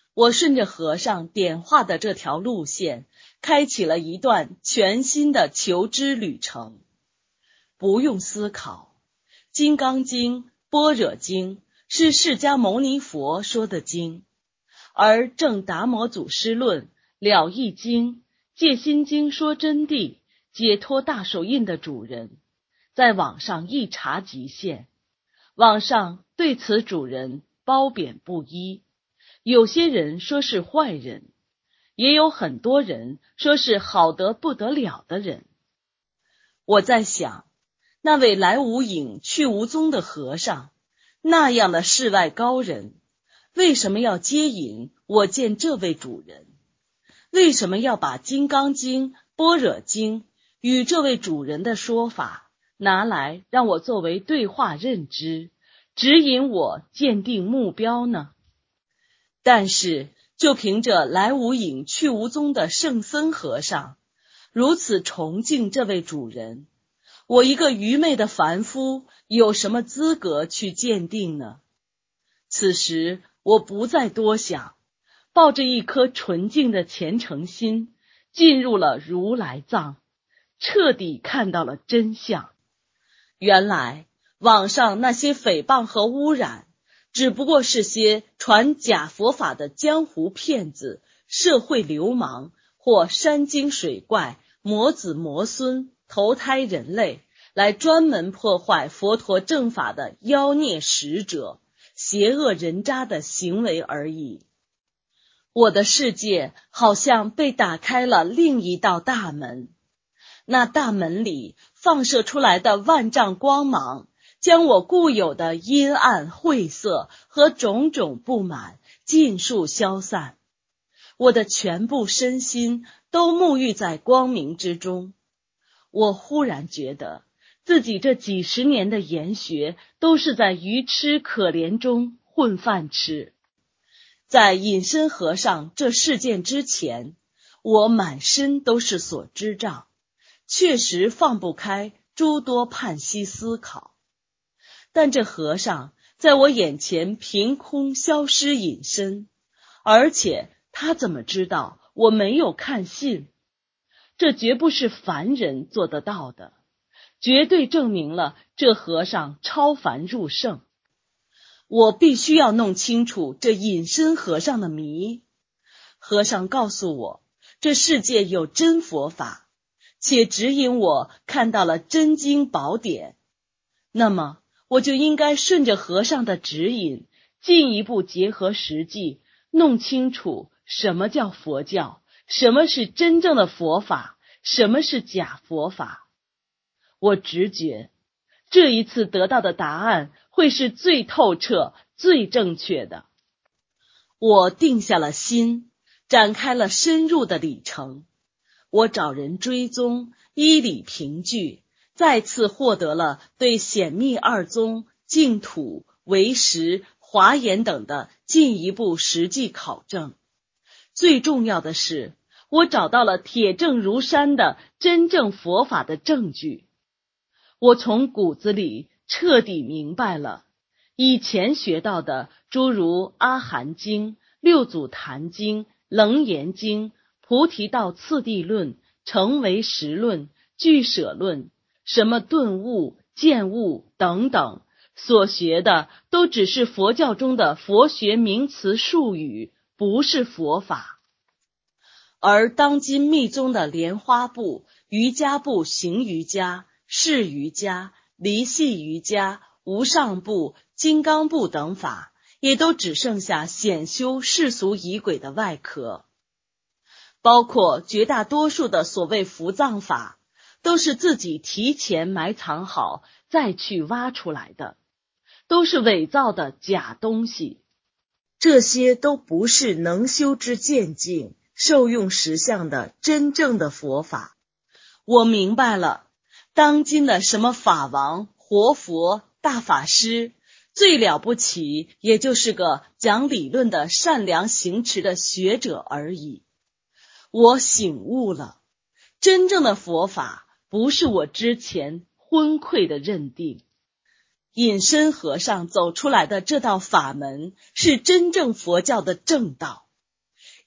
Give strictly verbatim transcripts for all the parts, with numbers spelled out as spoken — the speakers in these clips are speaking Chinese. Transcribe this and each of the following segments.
我顺着和尚点化的这条路线，开启了一段全新的求知旅程。不用思考，《金刚经》《般若经》是释迦牟尼佛说的经，而《正达摩祖师论》《了义经》《戒心经》说真谛、解脱大手印的主人，在网上一查即现。网上对此主人褒贬不一，有些人说是坏人，也有很多人说是好得不得了的人。我在想，那位来无影去无踪的和尚，那样的世外高人，为什么要接引我见这位主人？为什么要把《金刚经》《般若经》与这位主人的说法拿来让我作为对话认知，指引我鉴定目标呢？但是就凭着来无影去无踪的圣僧和尚如此崇敬这位主人，我一个愚昧的凡夫有什么资格去鉴定呢？此时我不再多想，抱着一颗纯净的虔诚心，进入了如来藏，彻底看到了真相。原来网上那些诽谤和污染，只不过是些传假佛法的江湖骗子、社会流氓或山精水怪、魔子魔孙、投胎人类，来专门破坏佛陀正法的妖孽使者、邪恶人渣的行为而已。我的世界好像被打开了另一道大门，那大门里放射出来的万丈光芒，将我固有的阴暗晦涩和种种不满尽数消散，我的全部身心都沐浴在光明之中。我忽然觉得自己这几十年的研学都是在愚痴可怜中混饭吃。在隐身和尚这事件之前，我满身都是所知障，确实放不开诸多盼息思考。但这和尚在我眼前凭空消失隐身，而且他怎么知道我没有看信？这绝不是凡人做得到的，绝对证明了这和尚超凡入圣。我必须要弄清楚这隐身和尚的谜。和尚告诉我，这世界有真佛法，且指引我看到了真经宝典。那么我就应该顺着和尚的指引，进一步结合实际，弄清楚什么叫佛教，什么是真正的佛法，什么是假佛法。我直觉这一次得到的答案会是最透彻、最正确的。我定下了心，展开了深入的旅程。我找人追踪，依理凭据，再次获得了对显密二宗、净土、唯识、华严等的进一步实际考证。最重要的是，我找到了铁证如山的真正佛法的证据。我从骨子里彻底明白了以前学到的诸如阿含经、六祖坛经、楞严经、菩提道次第论、成唯识论、俱舍论、什么顿悟、见悟等等，所学的都只是佛教中的佛学名词术语，不是佛法。而当今密宗的莲花部、瑜伽部行瑜伽、释瑜伽、离系瑜伽、无上部、金刚部等法，也都只剩下显修世俗仪轨的外壳。包括绝大多数的所谓伏藏法，都是自己提前埋藏好再去挖出来的，都是伪造的假东西。这些都不是能修之渐进、受用实相的真正的佛法。我明白了，当今的什么法王、活佛、大法师，最了不起也就是个讲理论的善良行持的学者而已。我醒悟了，真正的佛法不是我之前昏聩的认定。隐身和尚走出来的这道法门是真正佛教的正道，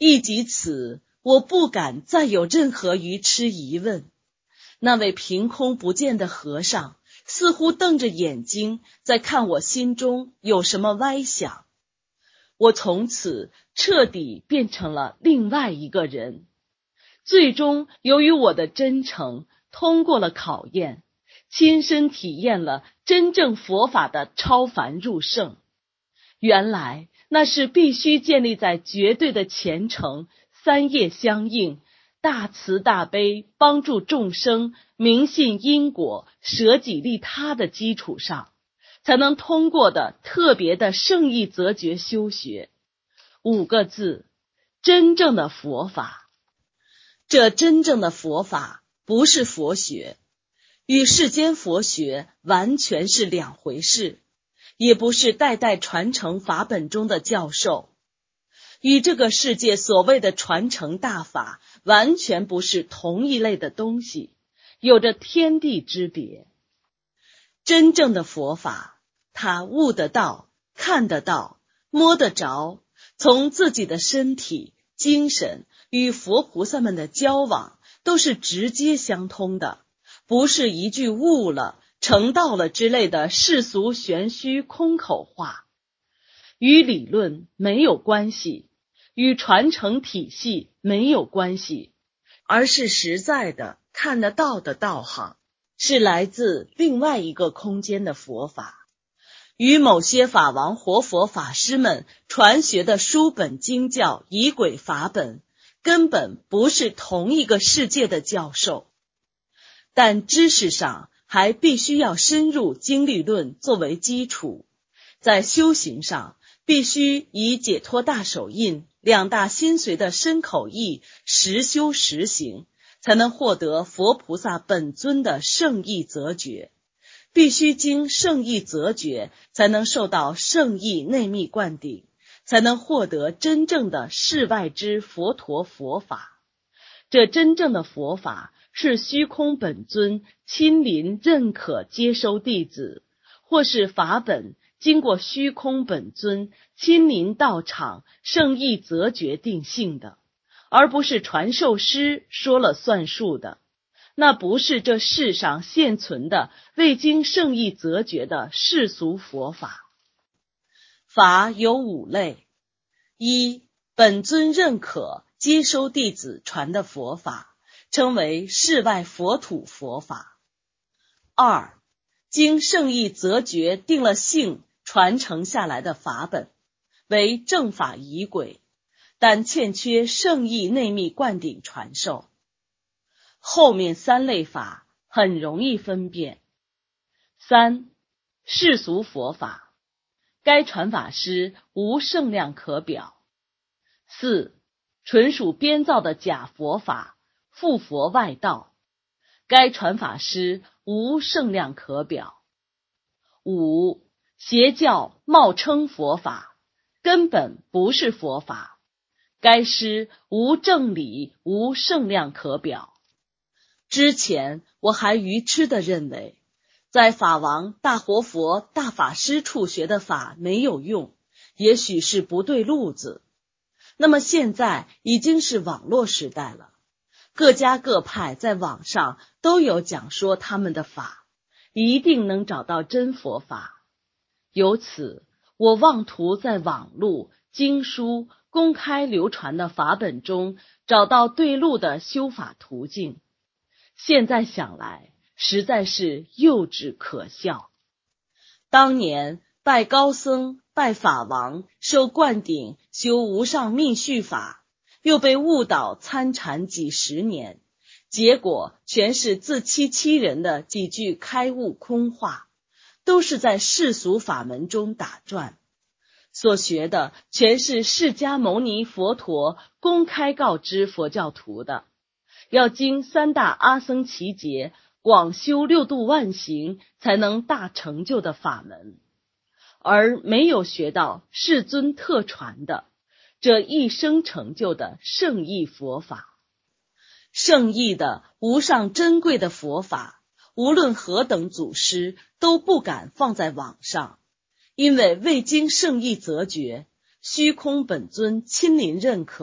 一及此，我不敢再有任何愚痴疑问。那位凭空不见的和尚似乎瞪着眼睛在看我心中有什么歪想。我从此彻底变成了另外一个人。最终由于我的真诚通过了考验，亲身体验了真正佛法的超凡入圣。原来那是必须建立在绝对的虔诚、三业相应、大慈大悲、帮助众生、明信因果、舍己利他的基础上，才能通过的特别的圣意则觉修学。五个字：真正的佛法。这真正的佛法不是佛学，与世间佛学完全是两回事，也不是代代传承法本中的教授，与这个世界所谓的传承大法完全不是同一类的东西，有着天地之别。真正的佛法，它悟得到、看得到、摸得着，从自己的身体、精神与佛菩萨们的交往都是直接相通的，不是一句悟了、成道了之类的世俗玄虚空口话，与理论没有关系，与传承体系没有关系，而是实在的看得到的道行，是来自另外一个空间的佛法，与某些法王活佛法师们传学的书本经教仪轨法本根本不是同一个世界的教授。但知识上还必须要深入经律论作为基础，在修行上必须以解脱大手印、两大心髓的身口意实修实行，才能获得佛菩萨本尊的圣意则觉。必须经圣意则觉，才能受到圣意内密灌顶，才能获得真正的世外之佛陀佛法。这真正的佛法是虚空本尊亲临认可接收弟子，或是法本经过虚空本尊亲临到场圣意则决定性的，而不是传授师说了算数的。那不是这世上现存的未经圣意则觉的世俗佛法。法有五类：一、本尊认可接收弟子传的佛法，称为世外佛土佛法；二、经圣意则觉定了性传承下来的法本，为正法仪轨，但欠缺圣意内密灌顶传授。后面三类法很容易分辨。三、世俗佛法，该传法师无圣量可表。四、纯属编造的假佛法，附佛外道，该传法师无圣量可表。五、邪教冒称佛法，根本不是佛法，该师无正理，无圣量可表。之前我还愚痴地认为，在法王、大活佛、大法师处学的法没有用，也许是不对路子。那么现在已经是网络时代了，各家各派在网上都有讲说他们的法，一定能找到真佛法。由此，我妄图在网络、经书公开流传的法本中找到对路的修法途径。现在想来，实在是幼稚可笑。当年拜高僧、拜法王，受灌顶修无上密续法，又被误导参禅几十年，结果全是自欺欺人的几句开悟空话，都是在世俗法门中打转，所学的全是释迦牟尼佛陀公开告知佛教徒的，要经三大阿僧祇劫，广修六度万行，才能大成就的法门，而没有学到世尊特传的这一生成就的圣意佛法。圣意的无上珍贵的佛法，无论何等祖师都不敢放在网上，因为未经圣意则觉，虚空本尊亲临认可，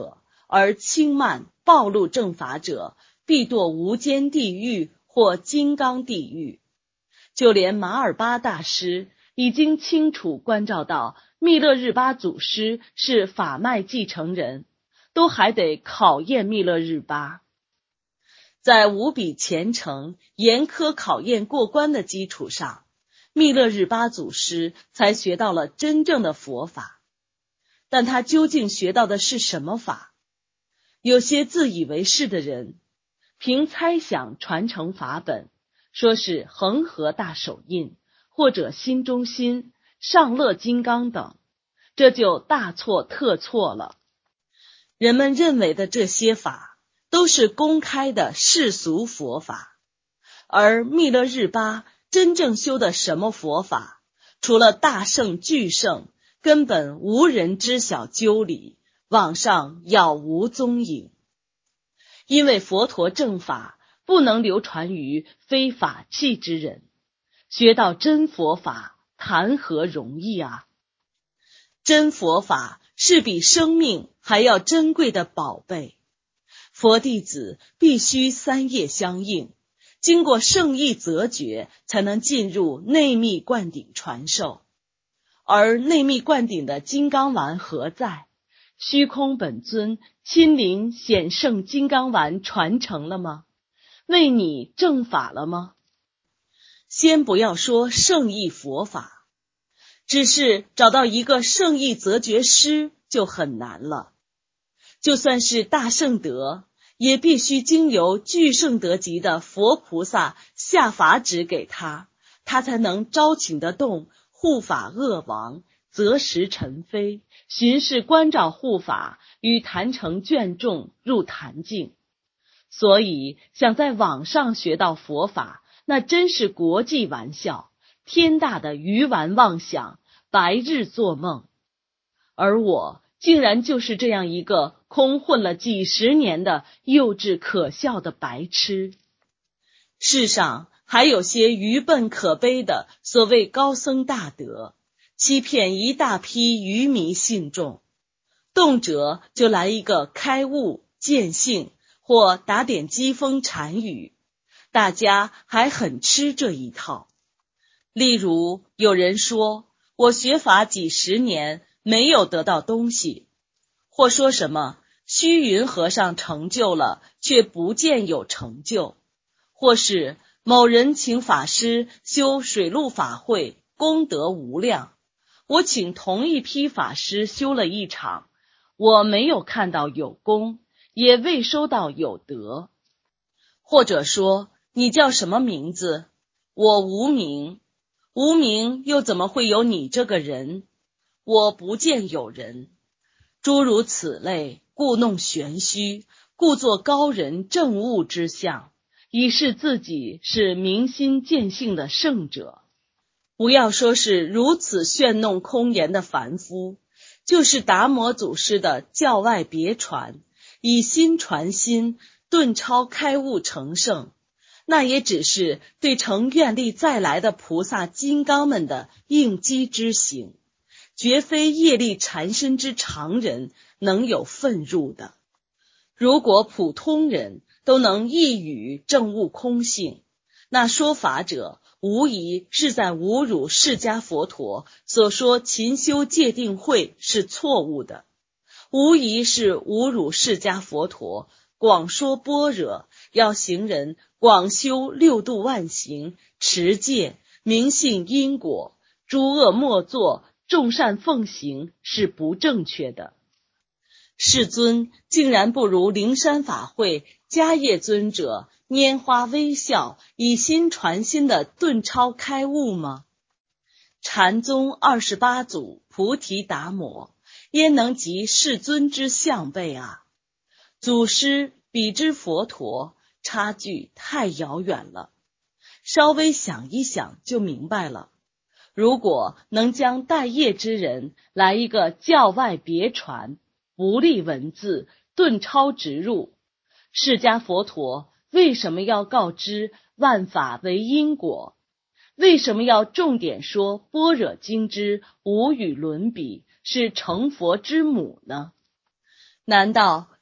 而轻慢暴露正法者，必堕无间地狱或金刚地狱。就连马尔巴大师已经清楚关照到密勒日巴祖师是法脉继承人，都还得考验密勒日巴。在无比虔诚、严苛考验过关的基础上，密勒日巴祖师才学到了真正的佛法。但他究竟学到的是什么法？有些自以为是的人，凭猜想传承法本，说是恒河大手印，或者心中心、上乐金刚等，这就大错特错了。人们认为的这些法，都是公开的世俗佛法，而密勒日巴真正修的什么佛法，除了大圣巨圣，根本无人知晓究理，网上杳无踪影。因为佛陀正法不能流传于非法器之人，学到真佛法谈何容易啊！真佛法是比生命还要珍贵的宝贝，佛弟子必须三业相应，经过圣意择觉，才能进入内密灌顶传授。而内密灌顶的金刚丸何在？虚空本尊亲临显圣金刚丸传承了吗？为你正法了吗？先不要说圣意佛法，只是找到一个圣意择觉师就很难了。就算是大圣德，也必须经由具圣德级的佛菩萨下法旨给他，他才能招请得动护法恶王，择时尘飞，巡视关照护法，与坛城眷众入坛境。所以想在网上学到佛法，那真是国际玩笑，天大的愚顽妄想，白日做梦。而我竟然就是这样一个空混了几十年的幼稚可笑的白痴。世上还有些愚笨可悲的所谓高僧大德，欺骗一大批愚迷信众，动辄就来一个开悟、见性或打点讥讽禅语，大家还很吃这一套。例如有人说，我学法几十年没有得到东西，或说什么虚云和尚成就了，却不见有成就，或是某人请法师修水陆法会，功德无量，我请同一批法师修了一场，我没有看到有功，也未收到有德。或者说，你叫什么名字？我无名。无名又怎么会有你这个人？我不见有人。诸如此类，故弄玄虚，故作高人正悟之相，以示自己是明心见性的圣者。不要说是如此炫弄空言的凡夫，就是达摩祖师的教外别传，以心传心，顿超开悟成圣，那也只是对成愿力再来的菩萨金刚们的应机之行，绝非业力缠身之常人能有份入的。如果普通人都能一语证悟空性，那说法者无疑是在侮辱释迦佛陀所说勤修戒定慧是错误的，无疑是侮辱释迦佛陀广说般若，要行人广修六度万行，持戒，明信因果，诸恶莫作，众善奉行是不正确的。世尊竟然不如灵山法会迦叶尊者拈花微笑，以心传心的顿超开悟吗？禅宗二十八祖菩提达摩，焉能及世尊之相辈啊？祖师比之佛陀，差距太遥远了。稍微想一想就明白了。如果能将待业之人来一个教外别传，不立文字，顿超直入，释迦佛陀为什么要告知万法为因果？为什么要重点说般若经之无与伦比，是成佛之母呢？难道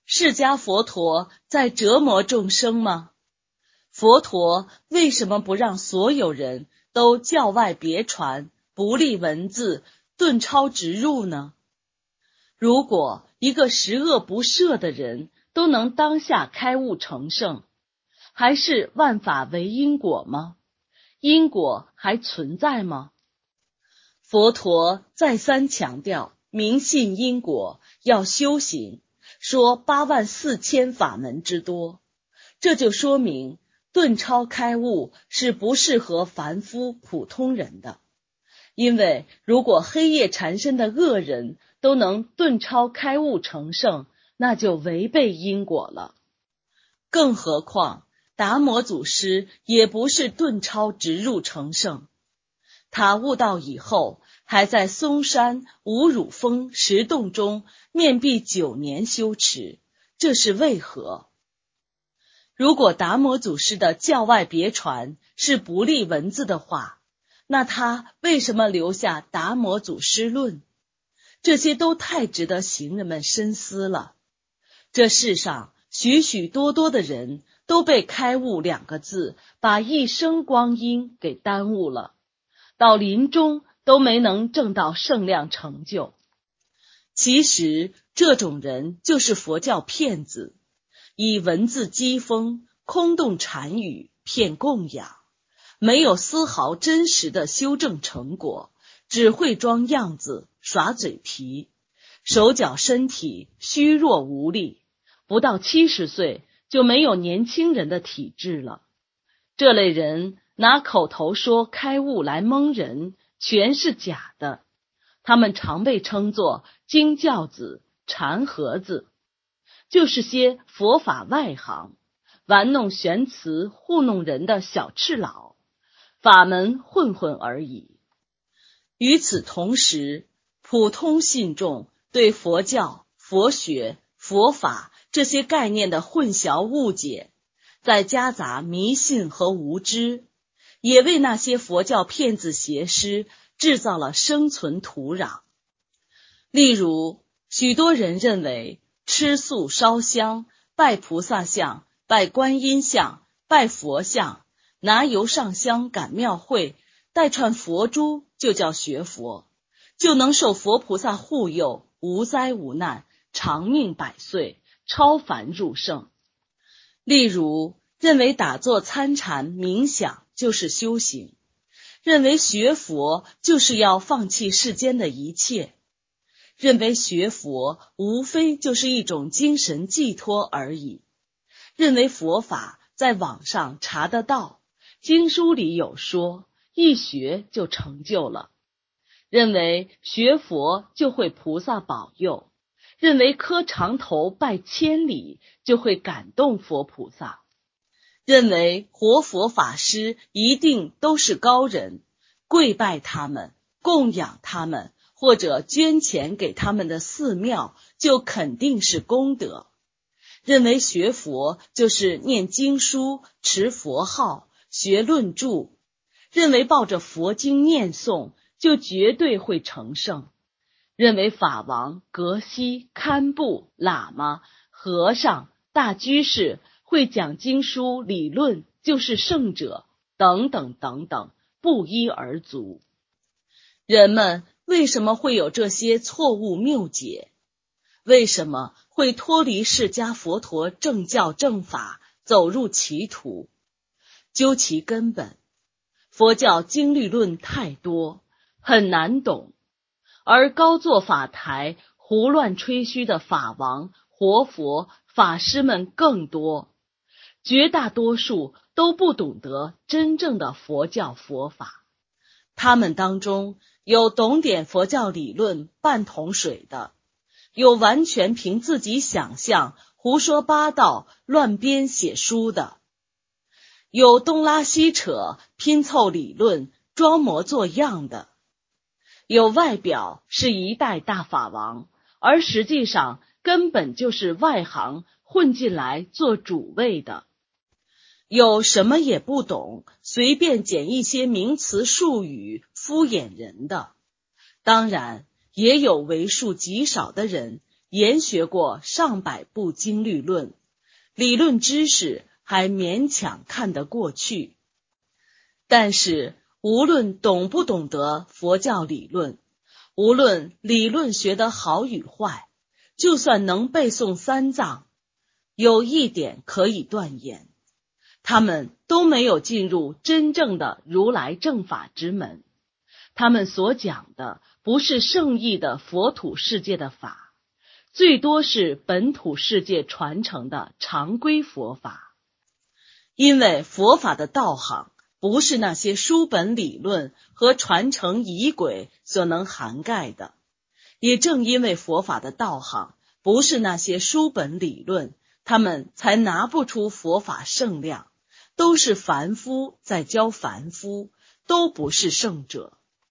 释迦佛陀在折磨众生吗？佛陀为什么不让所有人都教外别传，不立文字，顿超直入呢？如果一个十恶不赦的人都能当下开悟成圣，还是万法唯因果吗？因果还存在吗？佛陀再三强调明信因果，要修行，说八万四千法门之多，这就说明顿超开悟是不适合凡夫普通人的。因为如果黑夜缠身的恶人都能顿超开悟成圣，那就违背因果了。更何况达摩祖师也不是顿超直入成圣，他悟道以后还在嵩山五乳峰石洞中面壁九年修持，这是为何？如果达摩祖师的教外别传是不立文字的话，那他为什么留下达摩祖师论？这些都太值得行人们深思了。这世上许许多多的人都被开悟两个字把一生光阴给耽误了，到临终都没能证到圣量成就。其实这种人就是佛教骗子，以文字讥讽，空洞禅语骗供养，没有丝毫真实的修正成果，只会装样子，耍嘴皮，手脚身体虚弱无力，不到七十岁就没有年轻人的体质了。这类人拿口头说开悟来蒙人，全是假的。他们常被称作经教子、禅盒子，就是些佛法外行，玩弄玄词糊弄人的小赤佬，法门混混而已。与此同时，普通信众对佛教、佛学、佛法这些概念的混淆误解，再夹杂迷信和无知，也为那些佛教骗子邪师制造了生存土壤。例如，许多人认为吃素烧香、拜菩萨像、拜观音像、拜佛像，拿油上香赶庙会，带串佛珠就叫学佛，就能受佛菩萨护佑，无灾无难，长命百岁，超凡入圣。例如，认为打坐参禅冥想就是修行，认为学佛就是要放弃世间的一切，认为学佛无非就是一种精神寄托而已，认为佛法在网上查得到，经书里有说，一学就成就了，认为学佛就会菩萨保佑，认为磕长头拜千里就会感动佛菩萨，认为活佛法师一定都是高人，跪拜他们，供养他们，或者捐钱给他们的寺庙就肯定是功德，认为学佛就是念经书、持佛号、学论著，认为抱着佛经念诵就绝对会成圣，认为法王、格西、堪布、喇嘛、和尚、大居士会讲经书理论就是圣者，等等等等，不一而足。人们为什么会有这些错误谬解？为什么会脱离释迦佛陀正教正法，走入歧途？究其根本，佛教经律论太多，很难懂，而高坐法台胡乱吹嘘的法王、活佛、法师们更多，绝大多数都不懂得真正的佛教佛法。他们当中有懂点佛教理论半桶水的，有完全凭自己想象胡说八道乱编写书的，有东拉西扯拼凑理论装模作样的，有外表是一代大法王，而实际上根本就是外行混进来做主位的，有什么也不懂，随便捡一些名词术语敷衍人的。当然，也有为数极少的人研学过上百部经律论，理论知识还勉强看得过去。但是无论懂不懂得佛教理论，无论理论学得好与坏，就算能背诵三藏，有一点可以断言，他们都没有进入真正的如来正法之门。他们所讲的不是圣义的佛土世界的法，最多是本土世界传承的常规佛法。因为佛法的道行不是那些书本理论和传承仪轨所能涵盖的，也正因为佛法的道行不是那些书本理论，他们才拿不出佛法圣量，都是凡夫在教凡夫，都不是圣者。